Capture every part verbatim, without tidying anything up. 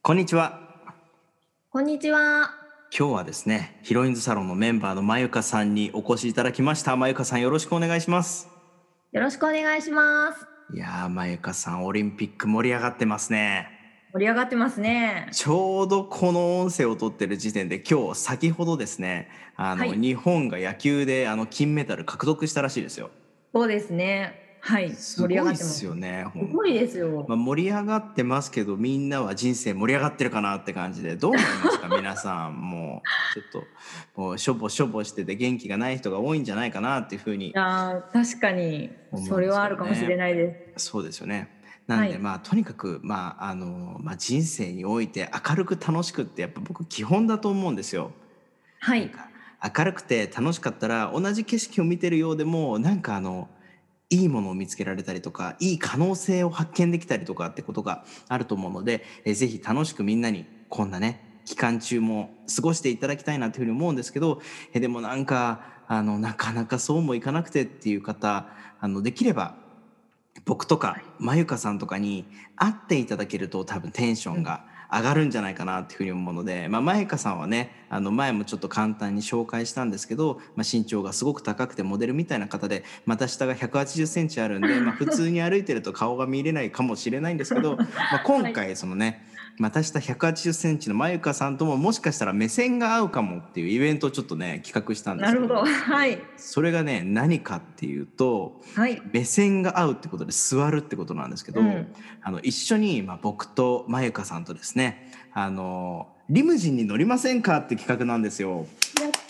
こんにちは。 こんにちは。 今日はですね、ヒロインズサロンのメンバーのまゆかさんにお越しいただきました。まゆかさん、よろしくお願いします。 よろしくお願いします。 いやー、まゆかさん、オリンピック盛り上がってますね。 盛り上がってますね。 ちょうどこの音声を取ってる時点で、今日先ほどですね、あの、 はい。 日本が野球であの金メダル獲得したらしいですよ。 そうですね。はい。盛り上すごいっがってます。 すよね、ほんすごいですまあ、 よ。 盛り上がってますけど、みんなは人生盛り上がってるかなって感じで、どう思いますか皆さん。もうちょっともうしょぼしょぼしてて元気がない人が多いんじゃないかなっていうふうにいやー、確かにそれは思うんですけあるかもしれどね。 ないです。 そうですよね。なんではい。 まあとにかくまああの、まあ、人生において明るく楽しくってやっぱ僕基本だと思うんですよ。 はい。 なんか明るくて楽しかったら同じ景色を見てるようでもなんかあのいいものを見つけられたりとかいい可能性を発見できたりとかってことがあると思うので、えぜひ楽しくみんなにこんなね期間中も過ごしていただきたいなというふうに思うんですけど、えでもなんかあのなかなかそうもいかなくてっていう方、あのできれば僕とかまゆかさんとかに会っていただけると多分テンショうん。 ンが上がるんじゃないかなっていうふうに思うので、まあ、まゆかさんはねあの前もちょっと簡単に紹介したんですけど、まあ、身長がすごく高くてモデルみたいな方でまた下がひゃくはちじゅっセンチあるんで、まあ、普通に歩いてると顔が見れないかもしれないんですけど、まあ、今はい。 回そのねまた下ひゃくはちじゅっセンチのまゆかさんとももしかしたら目線が合うかもっていうイベントをちょっとね企画したんでなるほど。 すけど、 はい。 それがね何かっていうとはい。 目線が合うってことで座るってことなんですけど、 うん。 あの一緒に、まあ、僕とまゆかさんとですねあのリムジンに乗りませんかって企画なんですよ。 やった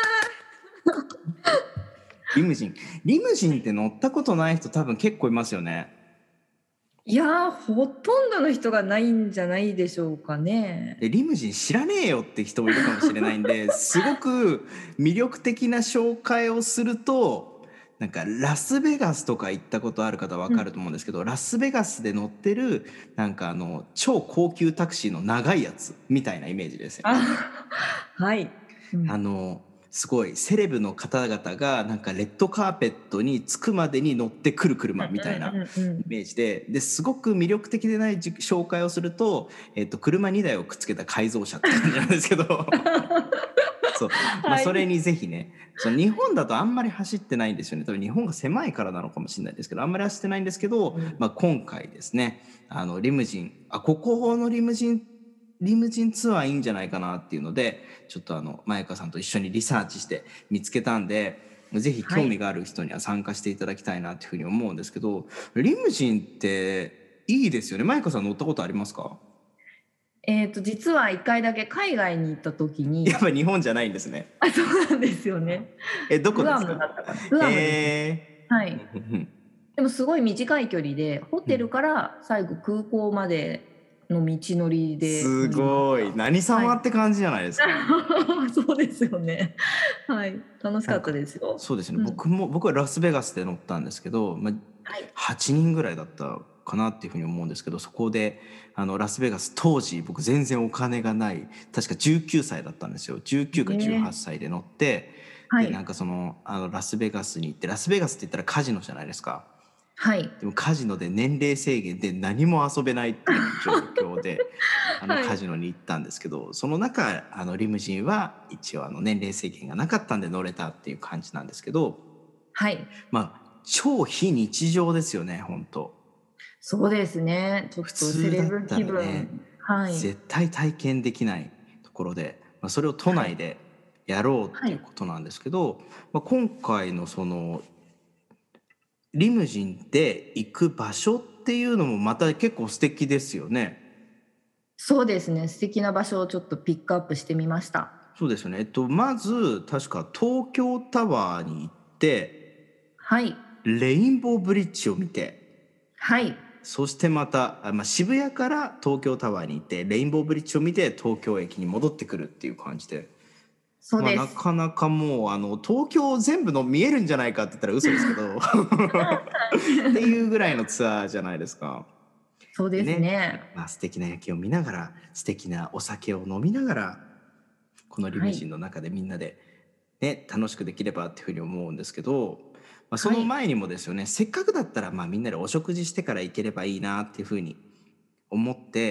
リムジンリムジー。はい。 ンって乗ったことない人多分結構いますよね。 いやー、ほとんどの人がないんじゃないでしょうかね。 でリムジン知らねえよって人もいるかもしれないんですごく魅力的な紹介をすると、なんかラスベガスとか行ったことある方わうん。 かると思うんですけど、ラスベガスで乗ってるなんかあの超高級タクシーの長いやつみたいなイメージですよあ、 ね。 はい。うん。 あのすごいセレブの方々がなんかレッドカーペットに着くまでに乗ってくる車みたいなうんうんうんうん。 イメージでですごく魅力的でないじ紹介をすると、えっと、車にだいをくっつけた改造車って感じなんですけどそう、まあ、 はい。 それにぜひね、その日本だとあんまり走ってないんですよね。多分日本が狭いからなのかもしれないですけど、あんまり走ってないんですけど、 うん。 まあ、今回ですねあのリムジンあここのリムジンリムジンツアーいいんじゃないかなっていうのでちょっとあのまゆかさんと一緒にリサーチして見つけたんで、ぜひはい。 興味がある人には参加していただきたいなっていうふうに思うんですけど、リムジンっていいですよね。まゆかさん乗ったことありますか？ えっと、実はいっかいだけ海外に行った時やっに、 ぱ日本じゃないんですね。 あ、そうなんですよね。 えどこグアムですか？ だったかな。グアムですね。 へはい。 えでもすごい短い距離で、ホテルうんから最後空港までの道のりです乗りましごい。 た。 何はい。 様って感じじゃないですか。 そうですよね。はい、楽しかったなんか、 ですよ。 そうですね。 うん。 僕も、僕はラスベガスで乗ったんですけど、まあ、 はい。 はちにんぐらいだったかなっていうふうに思うんですけど、そこで、あの、ラスベガス当時、僕全然お金がない、確かじゅうきゅうさいだったんですよ。じゅうきゅうか18 ええ。 歳で乗って、で、なんはい。 かその、あの、ラスベガスに行って、ラスベガスって言ったらカジノじゃないですか。 はい。 でもカジノで年齢制限で何も遊べないっていう状況であのはい。 カジノに行ったんですけど、その中あのリムジンは一応あの年齢制限がなかったんで乗れたっていう感じなんですけど、 はい。 まあ超非日常ですよね本当。 そうですね。ちょっ普とセ通だったレブ気らね分。はい。 絶対体験できないところで、まあ、それを都はい。 内でやろうっていうはい。 ことなんですけど、まあ、今回のそのリムジンで行く場所っていうのもまた結構素敵ですよね。 そうですね、素敵な場所をちょっとピックアップしてみました。 そうですよね。えっと、まず確か東京タワーに行ってはい。 レインボーブリッジを見て、 はい。 そしてまた、あまあ、渋谷から東京タワーに行ってレインボーブリッジを見て東京駅に戻ってくるっていう感じで、まあ、なそうです。 かなかもうあの東京全部の見えるんじゃないかって言ったら嘘ですけどっていうぐらいのツアーじゃないですか。 そうですでね、 ね。 まあ、素敵な夜景を見ながら素敵なお酒を飲みながらこのリはい。 ムジンの中でみんなで、ね、楽しくできればっていうふうに思うんですけど、まあ、そはい。 の前にもですよねせっかくだったらまあみんなでお食事してから行ければいいなっていうふうに思って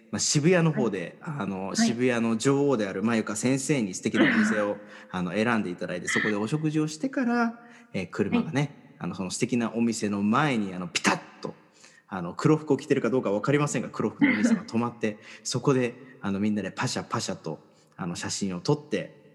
まあ、渋谷のはい。 方であのはい。 渋谷の女王であるまゆか先生に素敵なお店をあの選んでいただいて、そこでお食事をしてから、えーはい。 車がねあのその素敵なお店の前にあのピタッとあの黒服を着てるかどうか分かりませんが、黒服のお兄さんが止まって、そこであのみんなでパシャパシャとあの写真を撮って、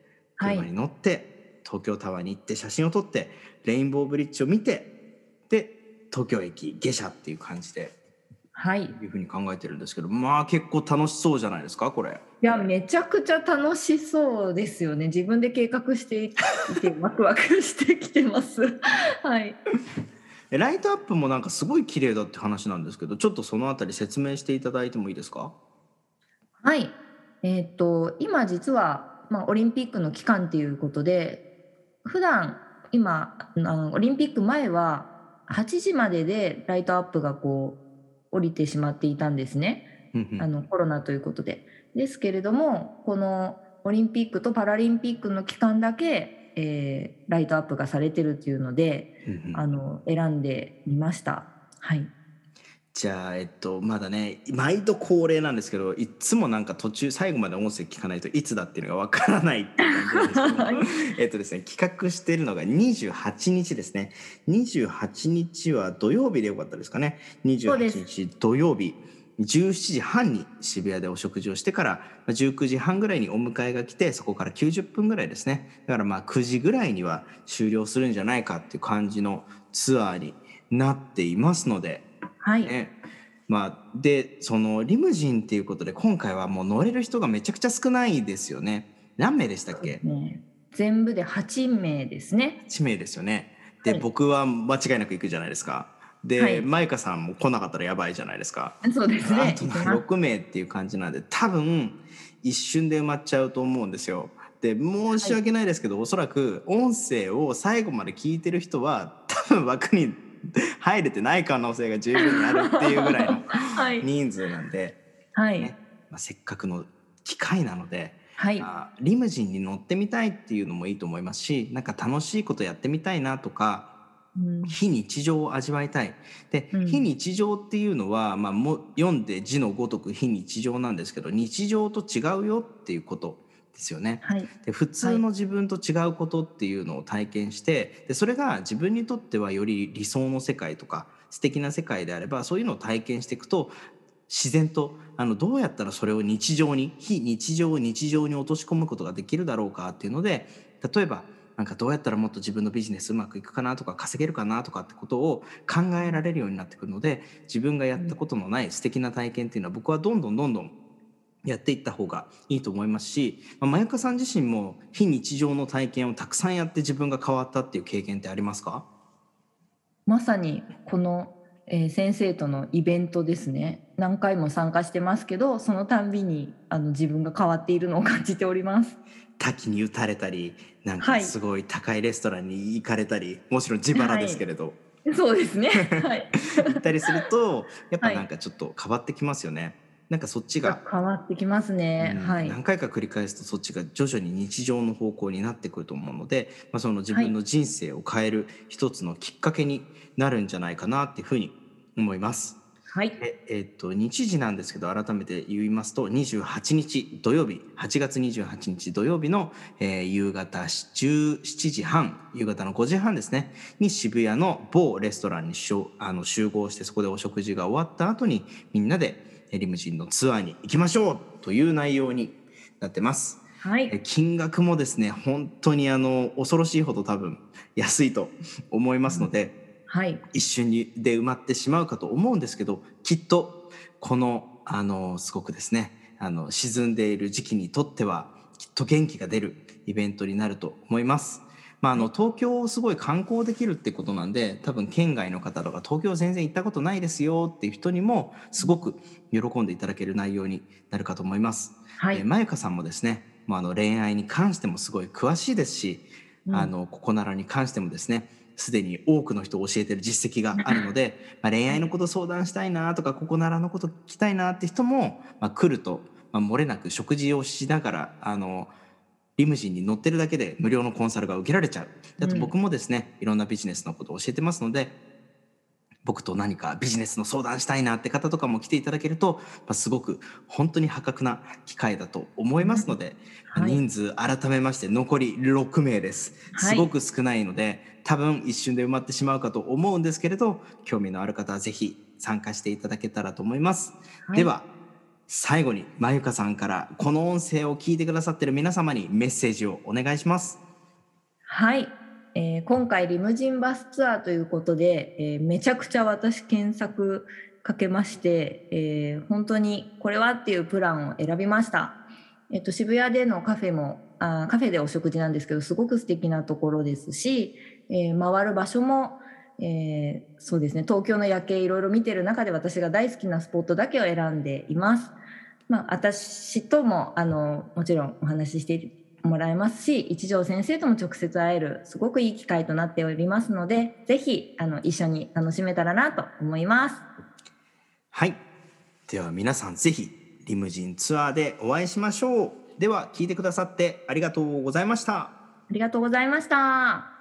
はい。 車に乗って東京タワーに行って写真を撮って、レインボーブリッジを見て、で東京駅下車っていう感じではい。 いうふうに考えてるんですけど、まあ結構楽しそうじゃないですかこれ。 いや、めちゃくちゃ楽しそうですよね。自分で計画していて、ワクワクしてきてます。はい。 えライトアップもなんかすごい綺麗だって話なんですけど、ちょっとそのあたり説明していただいてもいいですか？ はい。えっと、今実は、まあ、オリンピックの期間っていうことで、普段、今、あの、オリンピック前ははちじまででライトアップがこう、降りてしまっていたんですね。 うんうん。 あの、コロナということで。ですけれども、このオリンピックとパラリンピックの期間だけ、えーライトアップがされてるっていうので、 うんうん。 あの、選んでみました。はい。 じゃあ、えっと、まだね、毎度恒例なんですけど、いっつもなんか途中、最後まで音声聞かないといつだっていうのがわからないっていう感じなんですけども、 はい。 えっとですね、企画しているのがにじゅうはちにちですね。にじゅうはちにちは土曜日でよかったですかね。28 そうです。 日土曜日、じゅうしちじはんに渋谷でお食事をしてから、まあじゅうくじはんぐらいにお迎えが来て、そこからきゅうじゅっぷんぐらいですね。だからまあくじぐらいには終了するんじゃないかっていう感じのツアーになっていますので、 はい。 ね。まあ、でそのリムジンっていうことで今回はもう乗れる人がめちゃくちゃ少ないですよね。何名でしたっそうですけ？ ね。全部ではちめいですね。 はちめい名ですよね。ではい。 僕は間違いなく行くじゃないですか。ではい。 マイカさんも来なかったらやばいじゃないですか。 そうですね。 あと行きます。 ろくめいっていう感じなんで多分一瞬で埋まっちゃうと思うんですよ。で申しはい。 訳ないですけど、おそらく音声を最後まで聞いてる人は多分枠に入れてない可能性が十分にあるっていうぐらいのはい。 人数なんで、 はい。 ね、まあ、せっかくの機会なので、 はい。 あリムジンに乗ってみたいっていうのもいいと思いますし、なんか楽しいことやってみたいなとか、 うん。 非日常を味わいたい。で非うん。 日常っていうのは、まあ、も読んで字のごとく非日常なんですけど、日常と違うよっていうことですよね。 はい。 で普はい。 通の自分と違うことっていうのを体験して、でそれが自分にとってはより理想の世界とか素敵な世界であれば、そういうのを体験していくと自然とあのどうやったらそれを日常に非日常を日常に落とし込むことができるだろうかっていうので、例えばなんかどうやったらもっと自分のビジネスうまくいくかなとか稼げるかなとかってことを考えられるようになってくるので、自分がやうん。 ったことのない素敵な体験っていうのは僕はどんどんどんどんやっていった方がいいと思いますし、まあ、まゆかさん自身も非日常の体験をたくさんやって自分が変わったっていう経験ってありますか？ まさにこの、えー先生とのイベントですね。何回も参加してますけど、そのたんびにあの自分が変わっているのを感じております。 滝に打たれたり、なんかはい。 すごい高いレストランに行かれたり、もちろん自腹はい。 ですけれどそうですね。はい。 行ったりするとやっぱはい。 なんかちょっと変わってきますよね。なんかそっちいや、 が、 変わってきますね。はうん、 い。 何回か繰り返すとそっちが徐々に日常の方向になってくると思うので、まあ、その自はい。 分の人生を変える一つのきっかけになるんじゃないかなっていうふうに思います。 はい。 ええっと日時なんですけど改めて言いますとにじゅうはちにち土曜日、はちがつにじゅうはちにち土曜日の、えー夕方じゅうしちじはん、夕方のごじはんですねに渋谷の某レストランにしょあの集合して、そこでお食事が終わった後にみんなでリムジンのツアーに行きましょうという内容になってます。 はい。 金額もですね本当にあの恐ろしいほど多分安いと思いまうん。 すので、 はい。 一瞬にで埋まってしまうかと思うんですけど、きっとこのあのすごくですねあの沈んでいる時期にとってはきっと元気が出るイベントになると思います。まあ、あはい。 の東京をすごい観光できるってことなんで、多分県外の方とか東京全然行ったことないですよっていう人にもすごく喜んでいただける内容になるかと思います。 はい。 えー、まゆかさんもですね、まあ、あの恋愛に関してもすごい詳しいですし、あうん。 のここならに関してもですねすでに多くの人を教えてる実績があるので、まあ、恋はい。 愛のこと相談したいなとかここならのこと聞きたいなって人も、まあ、来ると、まあ、漏れなく食事をしながらあのリムジンに乗ってるだけで無料のコンサルが受けられちゃう。であと僕うん。 もですねいろんなビジネスのことを教えてますので、 僕と何かビジネスの相談したいなって方とかも来ていただけると、まあ、すごく本当に破格な機会だと思いますので、まあはい。 人数改めまして残りろくめいです。すごはい。 く少ないので、多分一瞬で埋まってしまうかと思うんですけれど、興味のある方はぜひ参加していただけたらと思います。 はい。 では最後にまゆかさんからこの音声を聞いてくださっている皆様にメッセージをお願いします。 はい。えー今回リムジンバスツアーということで、えーめちゃくちゃ私検索かけまして、えー本当にこれはっていうプランを選びました。えっと、渋谷でのカフェも、あーカフェでお食事なんですけど、すごく素敵なところですし、えー回る場所も、えーそうですね、東京の夜景いろいろ見てる中で私が大好きなスポットだけを選んでいます。まあ、私ともあのもちろんお話ししてもらえますし、一条先生とも直接会えるすごくいい機会となっておりますので、ぜひあの一緒に楽しめたらなと思います。 はい。では皆さんぜひリムジンツアーでお会いしましょう。では聞いてくださってありがとうございました。 ありがとうございました。